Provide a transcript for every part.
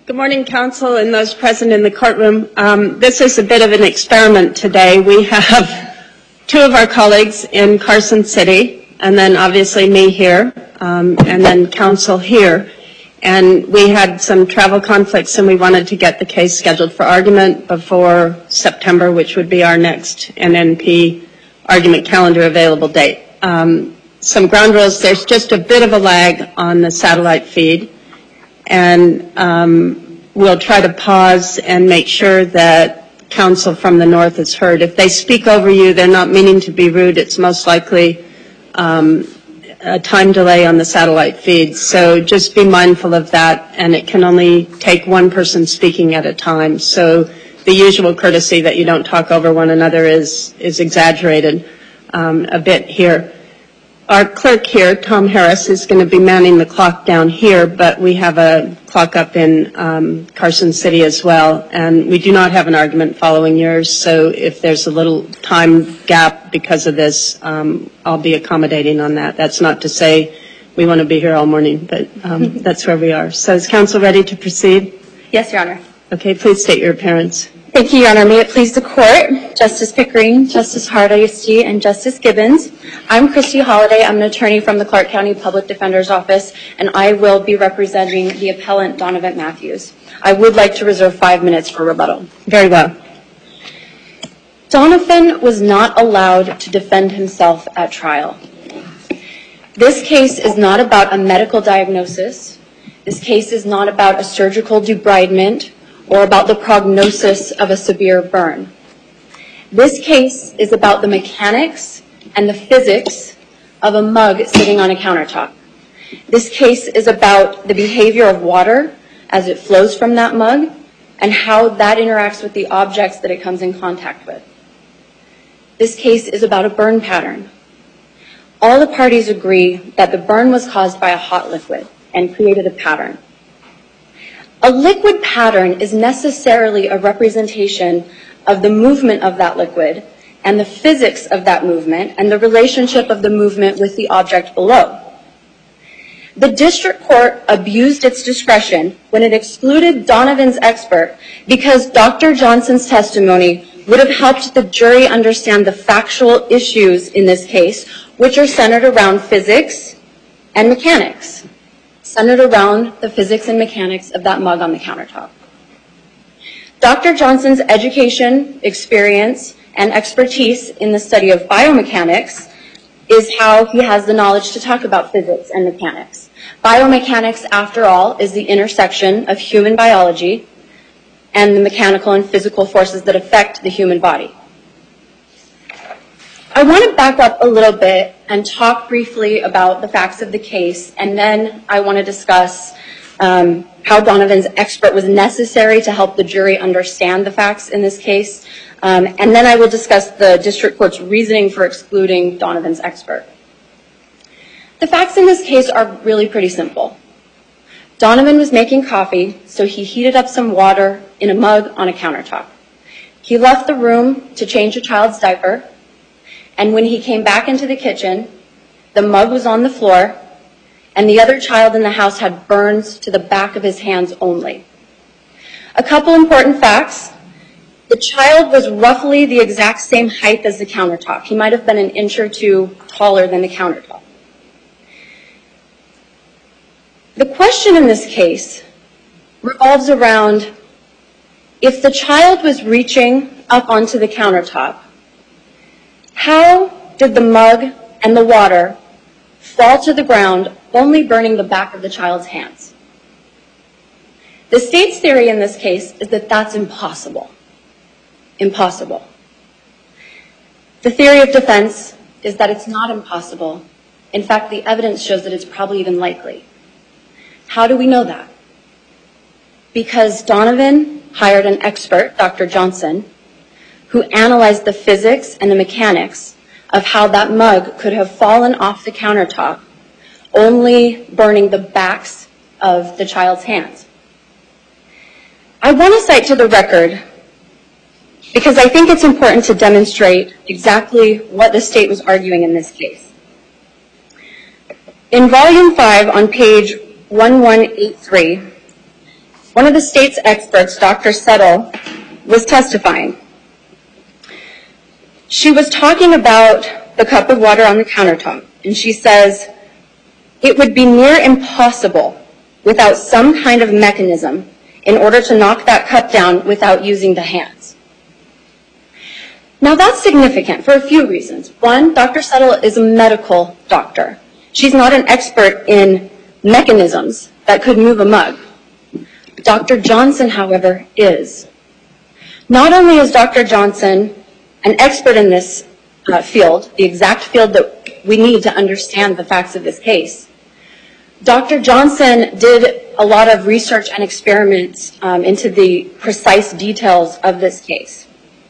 Good morning, Council, and those present in the courtroom. This is a bit of an experiment today. We have two of our colleagues in Carson City, and then obviously me here, and then Council here. And we had some travel conflicts, and we wanted to get the case scheduled for argument before September, which would be our next NNP argument calendar available date. Some ground rules, there's just a bit of a lag on the satellite feed. And we'll try to pause and make sure that counsel from the north is heard. If they speak over you, they're not meaning to be rude. It's most likely a time delay on the satellite feed. So just be mindful of that, and it can only take one person speaking at a time. So the usual courtesy that you don't talk over one another is exaggerated a bit here. Our clerk here, Tom Harris, is going to be manning the clock down here, but we have a clock up in Carson City as well, and we do not have an argument following yours, so if there's a little time gap because of this, I'll be accommodating on that. That's not to say we want to be here all morning, but that's where we are. So is counsel ready to proceed? Yes, Your Honor. Okay, please state your appearance. Thank you, Your Honor. May it please the Court, Justice Pickering, Justice Hardesty, and Justice Gibbons. I'm Christy Holliday. I'm an attorney from the Clark County Public Defender's Office, and I will be representing the appellant Donovan Matthews. I would like to reserve 5 minutes for rebuttal. Very well. Donovan was not allowed to defend himself at trial. This case is not about a medical diagnosis. This case is not about a surgical debridement or about the prognosis of a severe burn. This case is about the mechanics and the physics of a mug sitting on a countertop. This case is about the behavior of water as it flows from that mug and how that interacts with the objects that it comes in contact with. This case is about a burn pattern. All the parties agree that the burn was caused by a hot liquid and created a pattern. A liquid pattern is necessarily a representation of the movement of that liquid and the physics of that movement and the relationship of the movement with the object below. The district court abused its discretion when it excluded Donovan's expert because Dr. Johnson's testimony would have helped the jury understand the factual issues in this case, which are centered around physics and mechanics. Centered around the physics and mechanics of that mug on the countertop. Dr. Johnson's education, experience, and expertise in the study of biomechanics is how he has the knowledge to talk about physics and mechanics. Biomechanics, after all, is the intersection of human biology and the mechanical and physical forces that affect the human body. I want to back up a little bit and talk briefly about the facts of the case, and then I want to discuss how Donovan's expert was necessary to help the jury understand the facts in this case, and then I will discuss the district court's reasoning for excluding Donovan's expert. The facts in this case are really pretty simple. Donovan was making coffee, so he heated up some water in a mug on a countertop. He left the room to change a child's diaper, and when he came back into the kitchen, the mug was on the floor, and the other child in the house had burns to the back of his hands only. A couple important facts. The child was roughly the exact same height as the countertop. He might have been an inch or two taller than the countertop. The question in this case revolves around if the child was reaching up onto the countertop, how did the mug and the water fall to the ground, only burning the back of the child's hands? The state's theory in this case is that that's impossible. Impossible. The theory of defense is that it's not impossible. In fact, the evidence shows that it's probably even likely. How do we know that? Because Donovan hired an expert, Dr. Johnson, who analyzed the physics and the mechanics of how that mug could have fallen off the countertop, only burning the backs of the child's hands. I want to cite to the record, because I think it's important to demonstrate exactly what the state was arguing in this case. In Volume 5 on page 1183, one of the state's experts, Dr. Settle, was testifying. She was talking about the cup of water on the countertop, and she says, "It would be near impossible without some kind of mechanism in order to knock that cup down without using the hands." Now that's significant for a few reasons. One, Dr. Settle is a medical doctor. She's not an expert in mechanisms that could move a mug. Dr. Johnson, however, is. Not only is Dr. Johnson an expert in this field, the exact field that we need to understand the facts of this case, Dr. Johnson did a lot of research and experiments into the precise details of this case.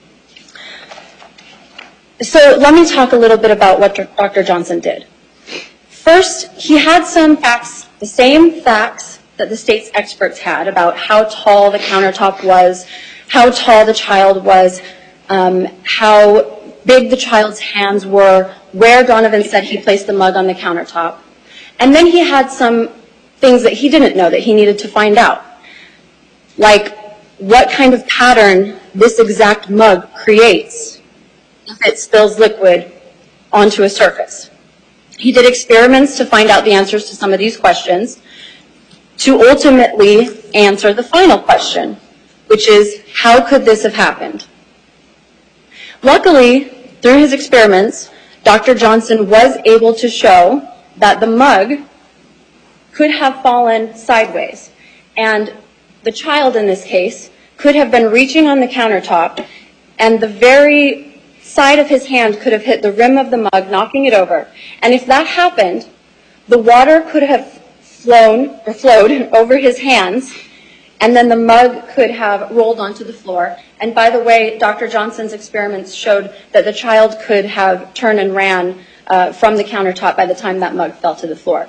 So let me talk a little bit about what Dr. Johnson did. First, he had some facts, the same facts that the state's experts had about how tall the countertop was, how tall the child was, how big the child's hands were, where Donovan said he placed the mug on the countertop. And then he had some things that he didn't know that he needed to find out, like what kind of pattern this exact mug creates if it spills liquid onto a surface. He did experiments to find out the answers to some of these questions to ultimately answer the final question, which is, how could this have happened? Luckily, through his experiments, Dr. Johnson was able to show that the mug could have fallen sideways, and the child in this case could have been reaching on the countertop, and the very side of his hand could have hit the rim of the mug, knocking it over. And if that happened, the water could have flowed over his hands, and then the mug could have rolled onto the floor. And by the way, Dr. Johnson's experiments showed that the child could have turned and ran from the countertop by the time that mug fell to the floor.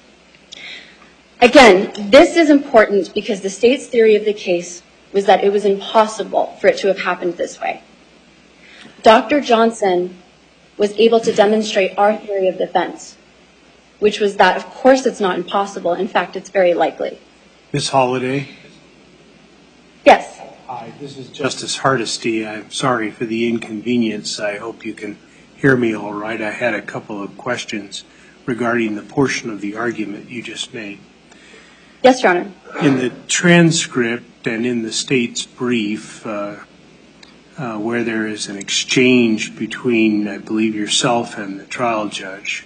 Again, this is important because the state's theory of the case was that it was impossible for it to have happened this way. Dr. Johnson was able to demonstrate our theory of defense, which was that, of course, it's not impossible. In fact, it's very likely. Ms. Holliday? Yes. Hi, this is Justice Hardesty. I'm sorry for the inconvenience. I hope you can hear me all right. I had a couple of questions regarding the portion of the argument you just made. Yes, Your Honor. In the transcript and in the state's brief, where there is an exchange between, I believe, yourself and the trial judge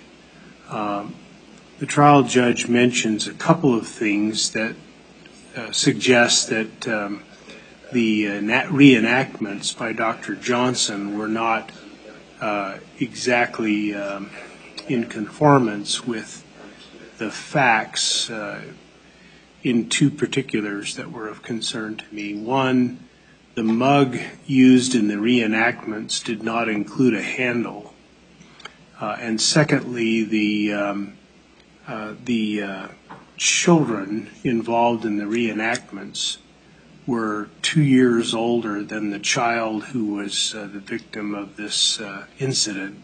mentions a couple of things that suggest that the reenactments by Dr. Johnson were not exactly in conformance with the facts in two particulars that were of concern to me. One, the mug used in the reenactments did not include a handle. And secondly, the children involved in the reenactments were 2 years older than the child who was the victim of this incident.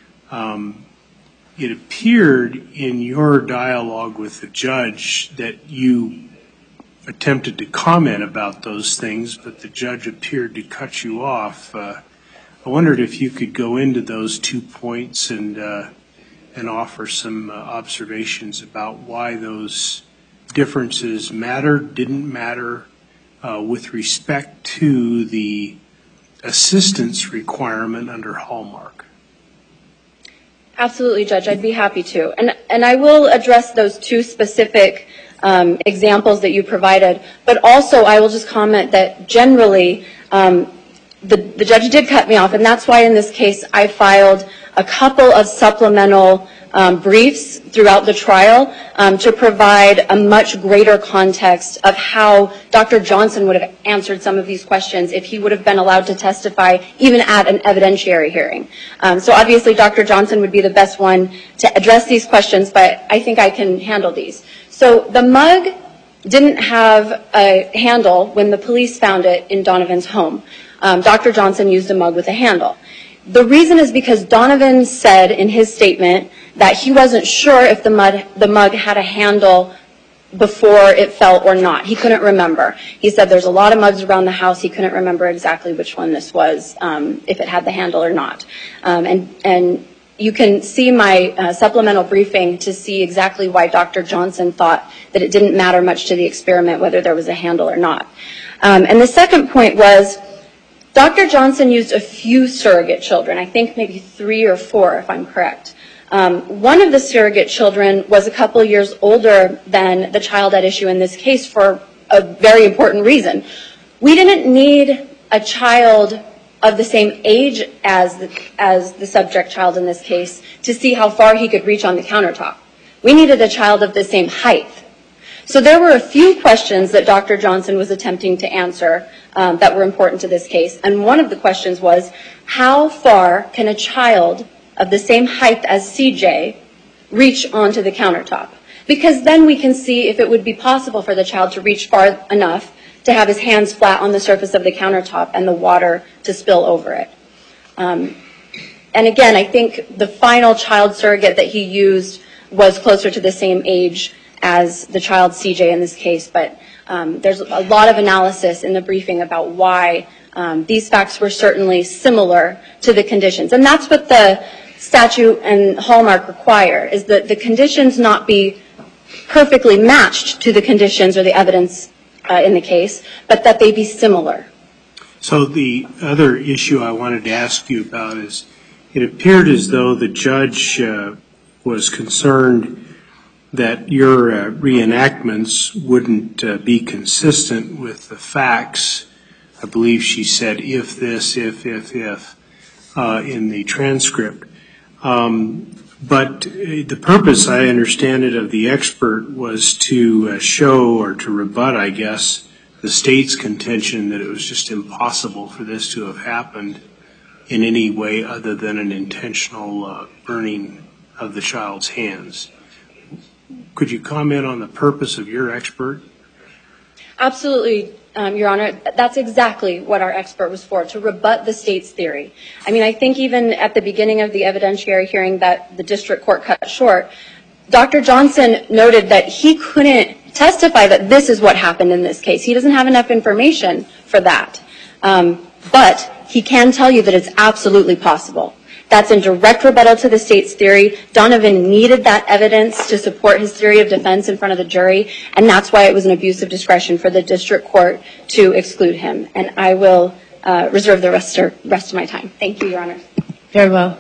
It appeared in your dialogue with the judge that you attempted to comment about those things, but the judge appeared to cut you off. I wondered if you could go into those 2 points and offer some observations about why those differences mattered, didn't matter, with respect to the assistance requirement under Hallmark. Absolutely, Judge. I'd be happy to. And I will address those two specific examples that you provided, but also I will just comment that generally the judge did cut me off, and that's why in this case I filed a couple of supplemental briefs throughout the trial to provide a much greater context of how Dr. Johnson would have answered some of these questions if he would have been allowed to testify even at an evidentiary hearing. So obviously Dr. Johnson would be the best one to address these questions, but I think I can handle these. So the mug didn't have a handle when the police found it in Donovan's home. Dr. Johnson used a mug with a handle. The reason is because Donovan said in his statement that he wasn't sure if the mug had a handle before it fell or not. He couldn't remember. He said there's a lot of mugs around the house. He couldn't remember exactly which one this was, if it had the handle or not. And you can see my supplemental briefing to see exactly why Dr. Johnson thought that it didn't matter much to the experiment whether there was a handle or not. And the second point was Dr. Johnson used a few surrogate children, I think maybe 3 or 4 if I'm correct. One of the surrogate children was a couple of years older than the child at issue in this case for a very important reason. We didn't need a child of the same age as the subject child in this case to see how far he could reach on the countertop. We needed a child of the same height. So there were a few questions that Dr. Johnson was attempting to answer that were important to this case. And one of the questions was, how far can a child of the same height as CJ reach onto the countertop? Because then we can see if it would be possible for the child to reach far enough to have his hands flat on the surface of the countertop and the water to spill over it. And again, I think the final child surrogate that he used was closer to the same age as the child CJ in this case, but there's a lot of analysis in the briefing about why these facts were certainly similar to the conditions. And that's what the statute and Hallmark require, is that the conditions not be perfectly matched to the conditions or the evidence in the case, but that they be similar. So the other issue I wanted to ask you about is, it appeared as though the judge was concerned that your reenactments wouldn't be consistent with the facts. I believe she said, if this, if, in the transcript. But the purpose, I understand it, of the expert was to show or to rebut, I guess, the state's contention that it was just impossible for this to have happened in any way other than an intentional burning of the child's hands. Could you comment on the purpose of your expert? Absolutely, Your Honor. That's exactly what our expert was for, to rebut the state's theory. I mean, I think even at the beginning of the evidentiary hearing that the district court cut short, Dr. Johnson noted that he couldn't testify that this is what happened in this case. He doesn't have enough information for that. But he can tell you that it's absolutely possible. That's in direct rebuttal to the state's theory. Donovan needed that evidence to support his theory of defense in front of the jury, and that's why it was an abuse of discretion for the district court to exclude him. And I will reserve the rest of my time. Thank you, Your Honor. Very well.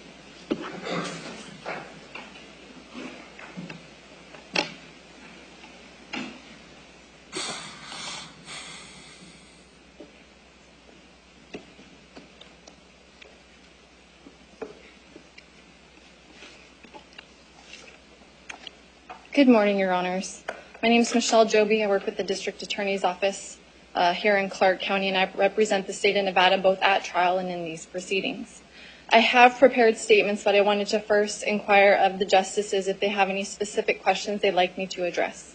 Good morning, Your Honors. My name is Michelle Joby. I work with the District Attorney's Office here in Clark County, and I represent the state of Nevada both at trial and in these proceedings. I have prepared statements, but I wanted to first inquire of the justices if they have any specific questions they'd like me to address.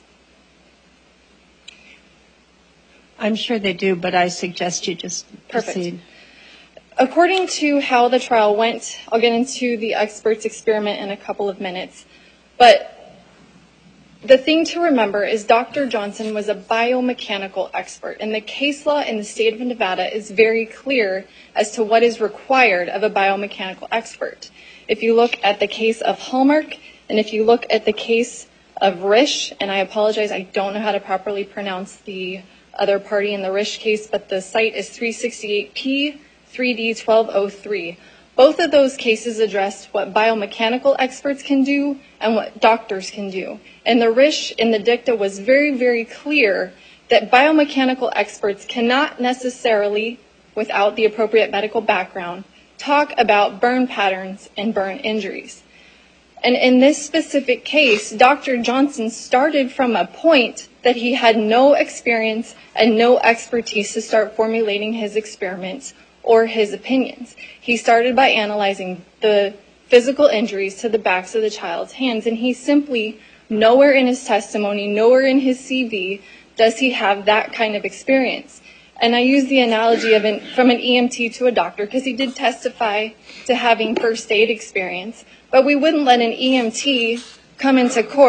I'm sure they do, but I suggest you just proceed. Perfect. According to how the trial went, I'll get into the expert's experiment in a couple of minutes, but the thing to remember is Dr. Johnson was a biomechanical expert, and the case law in the state of Nevada is very clear as to what is required of a biomechanical expert. If you look at the case of Hallmark, and if you look at the case of Risch, and I apologize, I don't know how to properly pronounce the other party in the Risch case, but the site is 368P 3D 1203. Both of those cases addressed what biomechanical experts can do and what doctors can do. And the Risch in the dicta was very, very clear that biomechanical experts cannot necessarily, without the appropriate medical background, talk about burn patterns and burn injuries. And in this specific case, Dr. Johnson started from a point that he had no experience and no expertise to start formulating his experiments or his opinions. He started by analyzing the physical injuries to the backs of the child's hands, and he simply, nowhere in his testimony, nowhere in his CV, does he have that kind of experience. And I use the analogy of from an EMT to a doctor, because he did testify to having first aid experience, but we wouldn't let an EMT come into court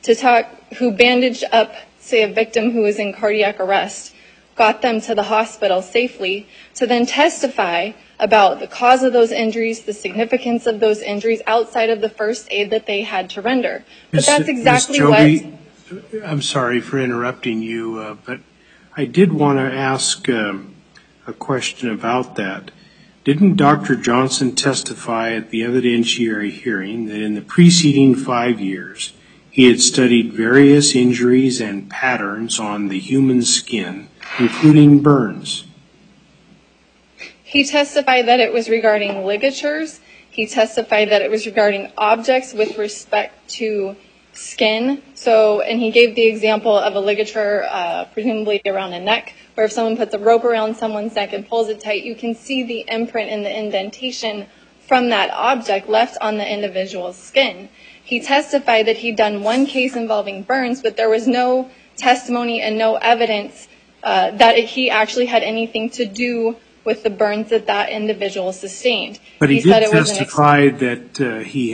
who bandaged up, say, a victim who was in cardiac arrest, got them to the hospital safely, to then testify about the cause of those injuries, the significance of those injuries outside of the first aid that they had to render. But that's exactly what... I'm sorry for interrupting you, but I did want to ask a question about that. Didn't Dr. Johnson testify at the evidentiary hearing that in the preceding 5 years, he had studied various injuries and patterns on the human skin, including burns? He testified that it was regarding ligatures. He testified that it was regarding objects with respect to skin. And he gave the example of a ligature, presumably around a neck, where if someone puts a rope around someone's neck and pulls it tight, you can see the imprint and the indentation from that object left on the individual's skin. He testified that he'd done one case involving burns, but there was no testimony and no evidence that he actually had anything to do with the burns that that individual sustained. But he did testify that he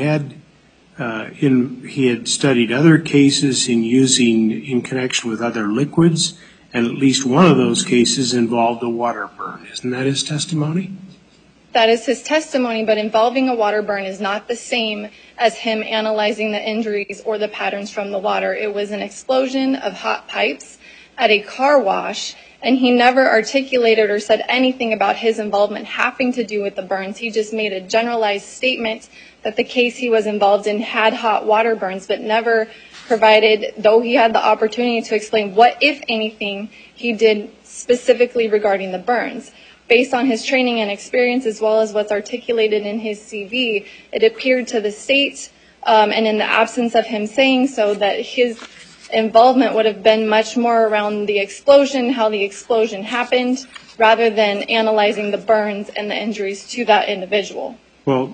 had studied other cases in connection with other liquids, and at least one of those cases involved a water burn. Isn't that his testimony? That is his testimony, but involving a water burn is not the same as him analyzing the injuries or the patterns from the water. It was an explosion of hot pipes at a car wash, and he never articulated or said anything about his involvement having to do with the burns. He just made a generalized statement that the case he was involved in had hot water burns, but never provided, though he had the opportunity to explain what, if anything, he did specifically regarding the burns. Based on his training and experience, as well as what's articulated in his CV, it appeared to the state, and in the absence of him saying so, that his involvement would have been much more around the explosion, how the explosion happened, rather than analyzing the burns and the injuries to that individual. Well,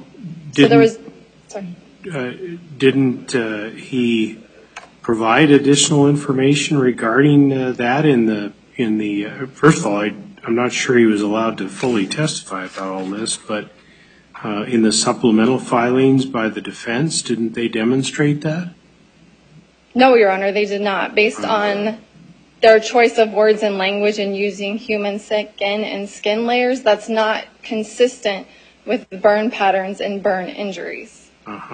didn't he provide additional information regarding that in the first of all, I'm not sure he was allowed to fully testify about all this, but in the supplemental filings by the defense, didn't they demonstrate that? No, Your Honor, they did not. Based on their choice of words and language and using human skin and skin layers, that's not consistent with burn patterns and burn injuries.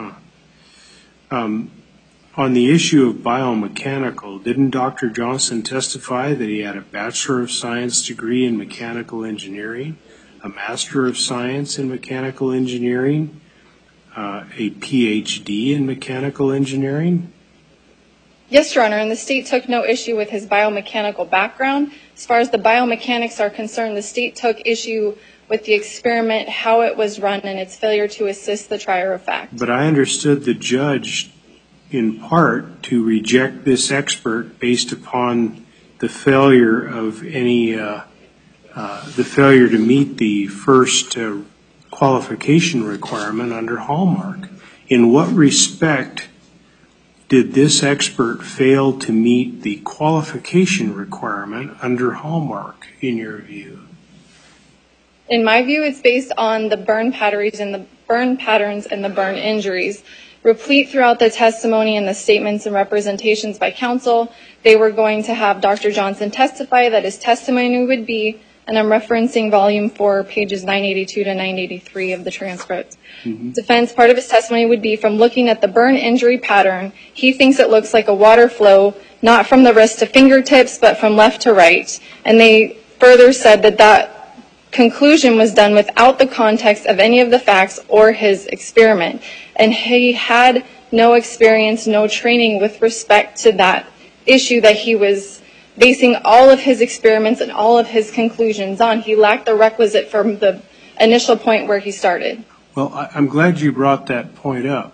On the issue of biomechanical, didn't Dr. Johnson testify that he had a Bachelor of Science degree in mechanical engineering, a Master of Science in mechanical engineering, a PhD in mechanical engineering? Yes, Your Honor, and the state took no issue with his biomechanical background. As far as the biomechanics are concerned, the state took issue with the experiment, how it was run, and its failure to assist the trier of fact. But I understood the judge, in part, to reject this expert based upon the failure of the failure to meet the first qualification requirement under Hallmark. In what respect did this expert fail to meet the qualification requirement under Hallmark, in your view? In my view, it's based on the burn patterns and the burn injuries. Replete throughout the testimony and the statements and representations by counsel, they were going to have Dr. Johnson testify that his testimony would be, and I'm referencing volume 4, pages 982 to 983 of the transcript. Defense, part of his testimony would be, from looking at the burn injury pattern, he thinks it looks like a water flow, not from the wrist to fingertips, but from left to right. And they further said that that conclusion was done without the context of any of the facts or his experiment. And he had no experience, no training with respect to that issue that he was basing all of his experiments and all of his conclusions on. He lacked the requisite from the initial point where he started. Well, I'm glad you brought that point up.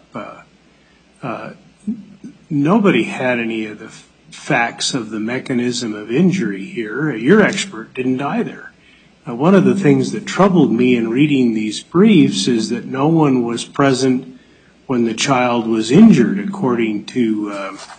Nobody had any of the facts of the mechanism of injury here. Your expert didn't either. One of the things that troubled me in reading these briefs is that no one was present when the child was injured, according to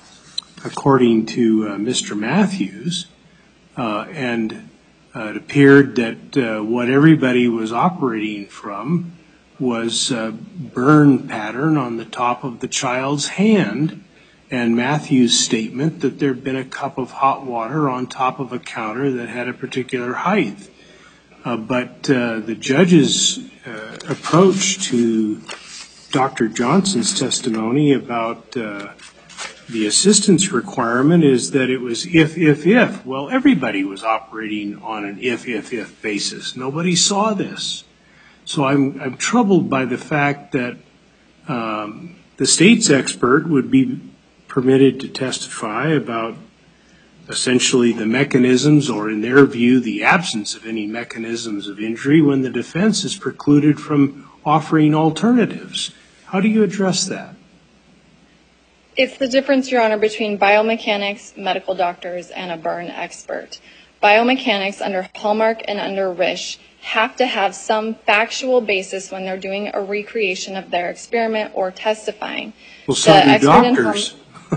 Mr. Matthews, and it appeared that what everybody was operating from was a burn pattern on the top of the child's hand and Matthew's statement that there had been a cup of hot water on top of a counter that had a particular height. But the judge's approach to Dr. Johnson's testimony about the assistance requirement is that it was if. Well, everybody was operating on an if basis. Nobody saw this. So I'm troubled by the fact that the state's expert would be permitted to testify about essentially the mechanisms, or in their view, the absence of any mechanisms of injury, when the defense is precluded from offering alternatives. How do you address that? It's the difference, Your Honor, between biomechanics, medical doctors, and a burn expert. Biomechanics under Hallmark and under Risch have to have some factual basis when they're doing a recreation of their experiment or testifying. Well, so do doctors.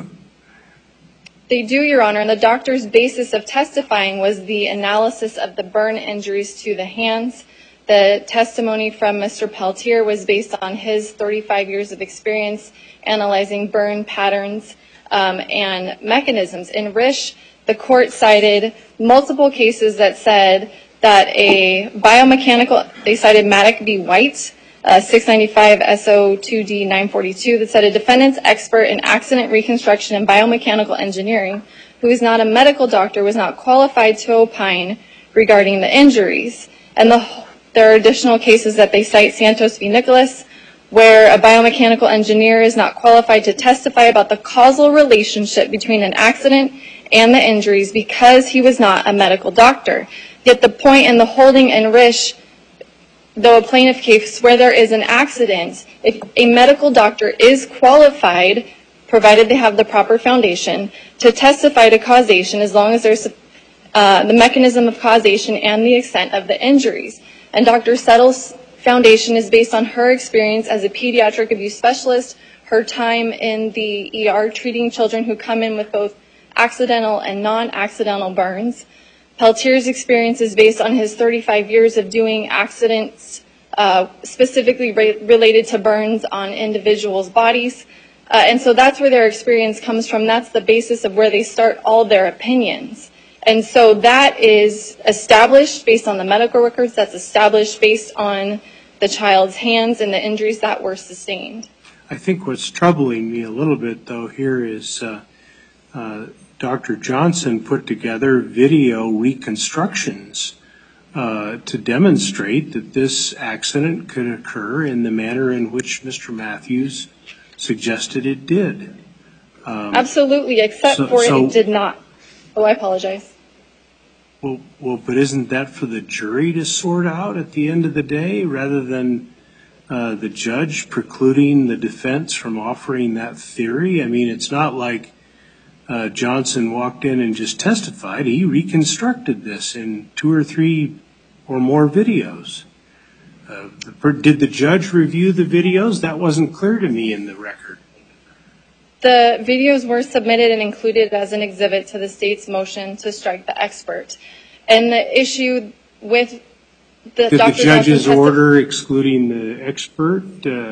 They do, Your Honor, and the doctor's basis of testifying was the analysis of the burn injuries to the hands. The testimony from Mr. Peltier was based on his 35 years of experience analyzing burn patterns and mechanisms. In Risch, the court cited multiple cases that said that a biomechanical, they cited Maddock v. White, 695 SO 2D 942, that said a defendant's expert in accident reconstruction and biomechanical engineering, who is not a medical doctor, was not qualified to opine regarding the injuries. And there are additional cases that they cite, Santos v. Nicholas, where a biomechanical engineer is not qualified to testify about the causal relationship between an accident and the injuries because he was not a medical doctor. Yet the point in the holding in Risch, though a plaintiff case where there is an accident, if a medical doctor is qualified, provided they have the proper foundation, to testify to causation as long as there's the mechanism of causation and the extent of the injuries. And Dr. Settle's foundation is based on her experience as a pediatric abuse specialist, her time in the ER treating children who come in with both accidental and non-accidental burns. Peltier's experience is based on his 35 years of doing accidents specifically related to burns on individuals' bodies. And so that's where their experience comes from. That's the basis of where they start all their opinions. And so that is established based on the medical records. That's established based on the child's hands and the injuries that were sustained. I think what's troubling me a little bit, though, here is Dr. Johnson put together video reconstructions to demonstrate that this accident could occur in the manner in which Mr. Matthews suggested it did. Absolutely, except for it did not. Oh, I apologize. Well, but isn't that for the jury to sort out at the end of the day, rather than the judge precluding the defense from offering that theory? I mean, it's not like Johnson walked in and just testified. He reconstructed this in 2 or 3 or more videos. Did the judge review the videos? That wasn't clear to me in the record. The videos were submitted and included as an exhibit to the state's motion to strike the expert. And the issue with the Did the judge's order excluding the expert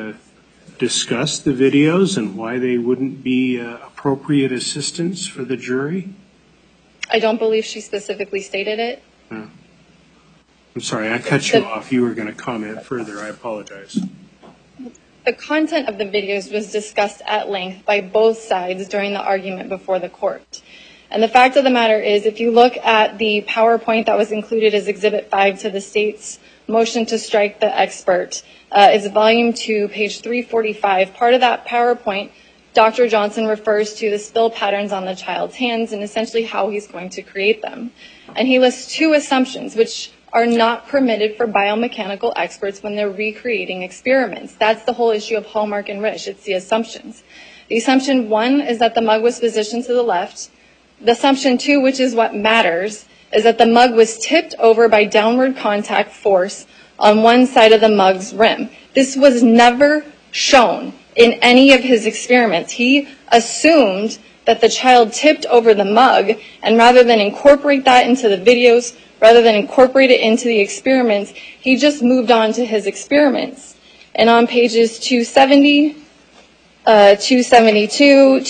discuss the videos and why they wouldn't be appropriate assistance for the jury? I don't believe she specifically stated it. No. I'm sorry, I cut you off. You were going to comment further. I apologize. The content of the videos was discussed at length by both sides during the argument before the court. And the fact of the matter is, if you look at the PowerPoint that was included as Exhibit 5 to the state's motion to strike the expert, it's volume 2, page 345. Part of that PowerPoint, Dr. Johnson refers to the spill patterns on the child's hands and essentially how he's going to create them. And he lists 2 assumptions, which are not permitted for biomechanical experts when they're recreating experiments. That's the whole issue of Hallmark and Risch. It's the assumptions. The assumption 1 is that the mug was positioned to the left. The assumption 2, which is what matters, is that the mug was tipped over by downward contact force on one side of the mug's rim. This was never shown in any of his experiments. He assumed that the child tipped over the mug, and rather than incorporate that into the videos, rather than incorporate it into the experiments, he just moved on to his experiments. And on pages 270 272,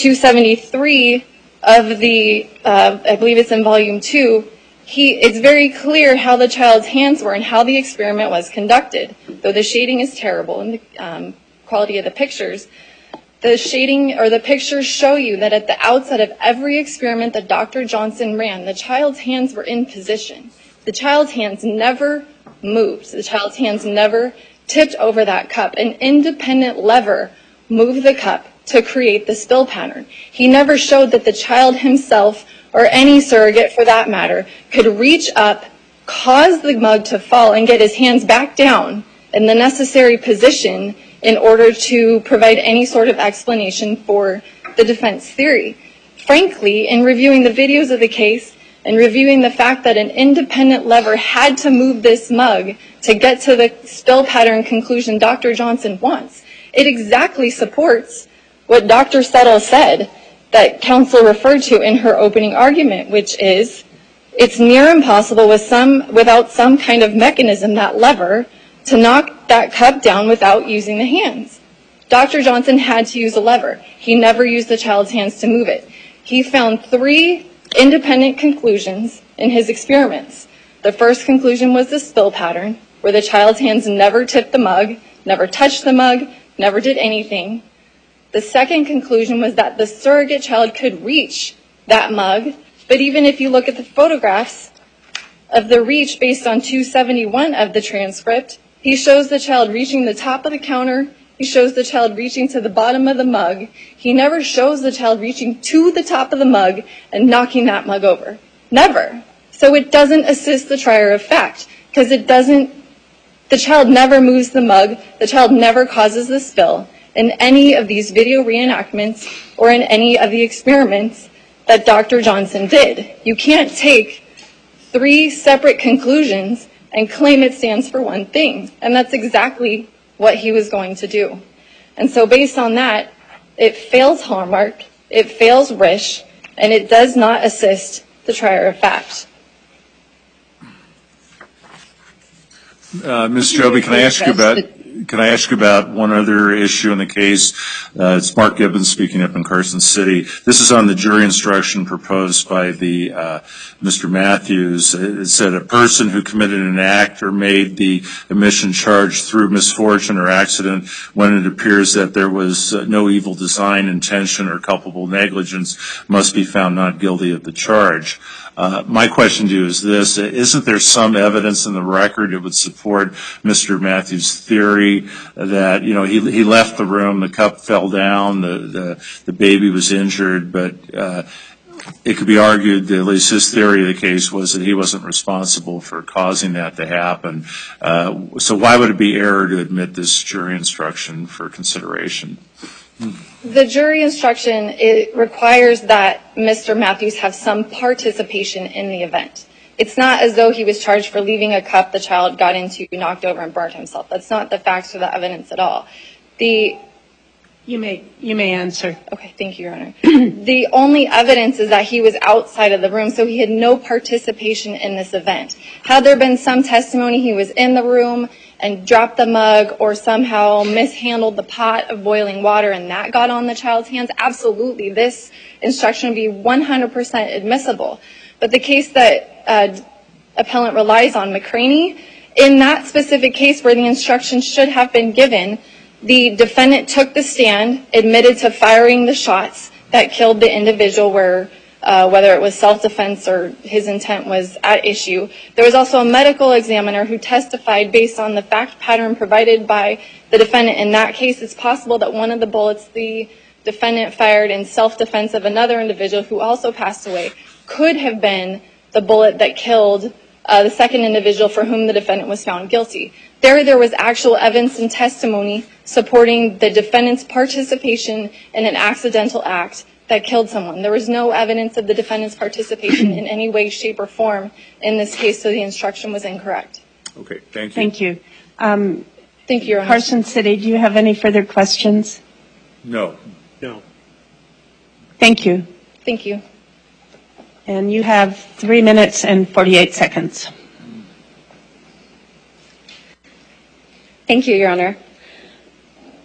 273 of the, I believe it's in volume 2, it's very clear how the child's hands were and how the experiment was conducted. Though the shading is terrible in the quality of the pictures, the shading or the pictures show you that at the outset of every experiment that Dr. Johnson ran, the child's hands were in position. The child's hands never moved. The child's hands never tipped over that cup. An independent lever moved the cup to create the spill pattern. He never showed that the child himself, or any surrogate for that matter, could reach up, cause the mug to fall, and get his hands back down in the necessary position in order to provide any sort of explanation for the defense theory. Frankly, in reviewing the videos of the case and reviewing the fact that an independent lever had to move this mug to get to the spill pattern conclusion Dr. Johnson wants, it exactly supports what Dr. Settle said that counsel referred to in her opening argument, which is it's near impossible without some kind of mechanism, that lever, to knock that cup down without using the hands. Dr. Johnson had to use a lever. He never used the child's hands to move it. He found 3 independent conclusions in his experiments. The first conclusion was the spill pattern, where the child's hands never tipped the mug, never touched the mug, never did anything. The second conclusion was that the surrogate child could reach that mug, but even if you look at the photographs of the reach based on 271 of the transcript, he shows the child reaching the top of the counter, he shows the child reaching to the bottom of the mug. He never shows the child reaching to the top of the mug and knocking that mug over. Never. So it doesn't assist the trier of fact, because the child never moves the mug, the child never causes the spill in any of these video reenactments or in any of the experiments that Dr. Johnson did. You can't take 3 separate conclusions and claim it stands for one thing. And that's exactly what he was going to do. And so based on that, it fails Hallmark, it fails Risch, and it does not assist the trier of fact. Ms. Joby, can I ask you about one other issue in the case? It's Mark Gibbons speaking up in Carson City. This is on the jury instruction proposed by the Mr. Matthews. It said a person who committed an act or made the omission charge through misfortune or accident when it appears that there was no evil design, intention, or culpable negligence must be found not guilty of the charge. My question to you is this: isn't there some evidence in the record that would support Mr. Matthews' theory that, you know, he left the room, the cup fell down, the baby was injured, but it could be argued that at least his theory of the case was that he wasn't responsible for causing that to happen. So why would it be error to admit this jury instruction for consideration? The jury instruction, it requires that Mr. Matthews have some participation in the event. It's not as though he was charged for leaving a cup the child got into, knocked over, and burnt himself. That's not the facts or the evidence at all. You may answer. Okay, thank you, Your Honor. The only evidence is that he was outside of the room, so he had no participation in this event. Had there been some testimony he was in the room and dropped the mug or somehow mishandled the pot of boiling water and that got on the child's hands, absolutely, this instruction would be 100% admissible. But the case that appellant relies on, McCraney, in that specific case where the instruction should have been given, the defendant took the stand, admitted to firing the shots that killed the individual, where whether it was self-defense or his intent was at issue. There was also a medical examiner who testified based on the fact pattern provided by the defendant. In that case, it's possible that one of the bullets the defendant fired in self-defense of another individual who also passed away could have been the bullet that killed the second individual for whom the defendant was found guilty. There was actual evidence and testimony supporting the defendant's participation in an accidental act that killed someone. There was no evidence of the defendant's participation in any way, shape, or form in this case, so the instruction was incorrect. Okay, thank you. Thank you. Thank you, Your Honor. Carson City, do you have any further questions? No. No. Thank you. Thank you. And you have 3 minutes and 48 seconds. Thank you, Your Honor.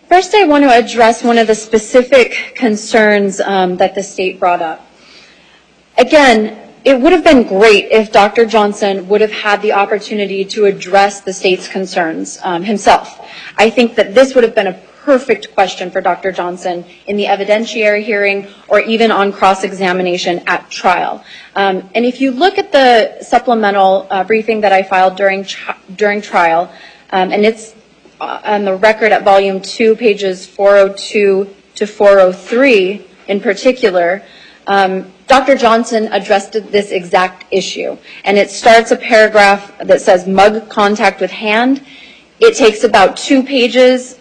First, I want to address one of the specific concerns that the state brought up. Again, it would have been great if Dr. Johnson would have had the opportunity to address the state's concerns himself. I think that this would have been a perfect question for Dr. Johnson in the evidentiary hearing or even on cross-examination at trial. And if you look at the supplemental briefing that I filed during trial, and it's on the record at volume 2, pages 402 to 403 in particular, Dr. Johnson addressed this exact issue. And it starts a paragraph that says mug contact with hand. It takes about 2 pages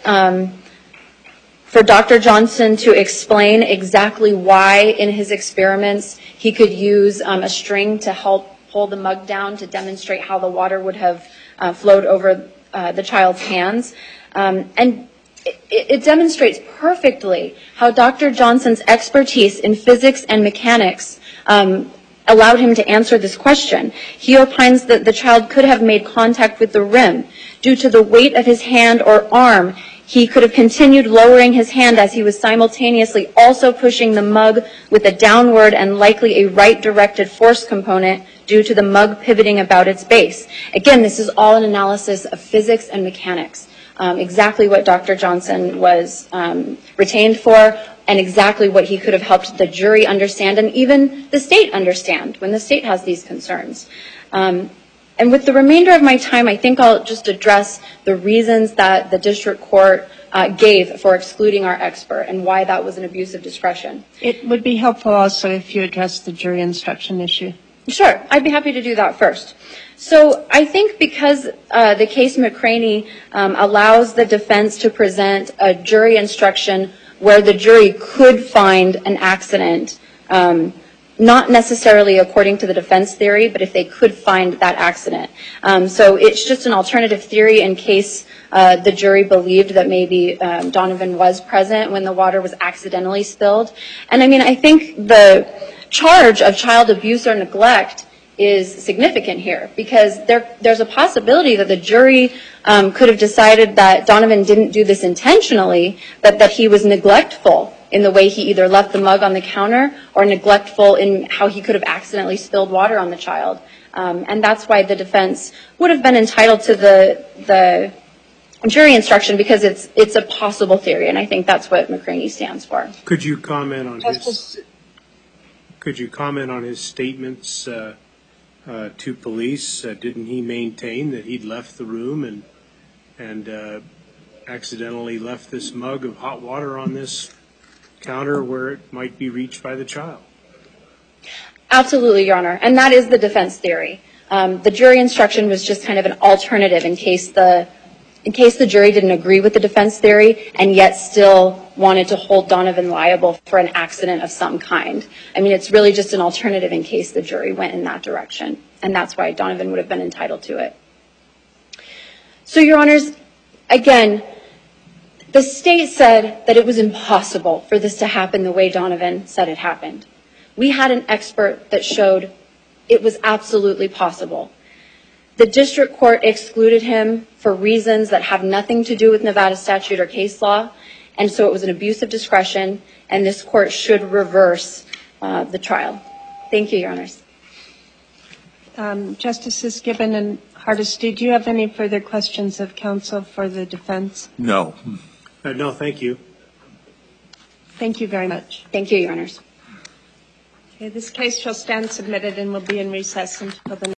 for Dr. Johnson to explain exactly why in his experiments he could use a string to help pull the mug down to demonstrate how the water would have flowed over the child's hands. And it demonstrates perfectly how Dr. Johnson's expertise in physics and mechanics allowed him to answer this question. He opines that the child could have made contact with the rim. Due to the weight of his hand or arm, he could have continued lowering his hand as he was simultaneously also pushing the mug with a downward and likely a right-directed force component due to the mug pivoting about its base. Again, this is all an analysis of physics and mechanics. Exactly what Dr. Johnson was retained for and exactly what he could have helped the jury understand and even the state understand when the state has these concerns. And with the remainder of my time, I think I'll just address the reasons that the district court gave for excluding our expert and why that was an abuse of discretion. It would be helpful also if you address the jury instruction issue. Sure, I'd be happy to do that first. So I think because the case McCraney allows the defense to present a jury instruction where the jury could find an accident, not necessarily according to the defense theory, but if they could find that accident. So it's just an alternative theory in case the jury believed that maybe Donovan was present when the water was accidentally spilled. And I mean, I think the charge of child abuse or neglect is significant here because there's a possibility that the jury could have decided that Donovan didn't do this intentionally, but that he was neglectful in the way he either left the mug on the counter or neglectful in how he could have accidentally spilled water on the child. And that's why the defense would have been entitled to the jury instruction because it's a possible theory, and I think that's what McCraney stands for. Could you comment on his statements to police? Didn't he maintain that he'd left the room and accidentally left this mug of hot water on this counter where it might be reached by the child? Absolutely, Your Honor, and that is the defense theory. The jury instruction was just kind of an alternative in case the jury didn't agree with the defense theory and yet still wanted to hold Donovan liable for an accident of some kind. I mean, it's really just an alternative in case the jury went in that direction, and that's why Donovan would have been entitled to it. So, Your Honors, again, the state said that it was impossible for this to happen the way Donovan said it happened. We had an expert that showed it was absolutely possible. The district court excluded him for reasons that have nothing to do with Nevada statute or case law, and so it was an abuse of discretion, and this court should reverse the trial. Thank you, Your Honors. Justices Gibbon and Hardesty, do you have any further questions of counsel for the defense? No. No, thank you. Thank you very much. Thank you, Your Honors. Okay, this case shall stand submitted and will be in recess until the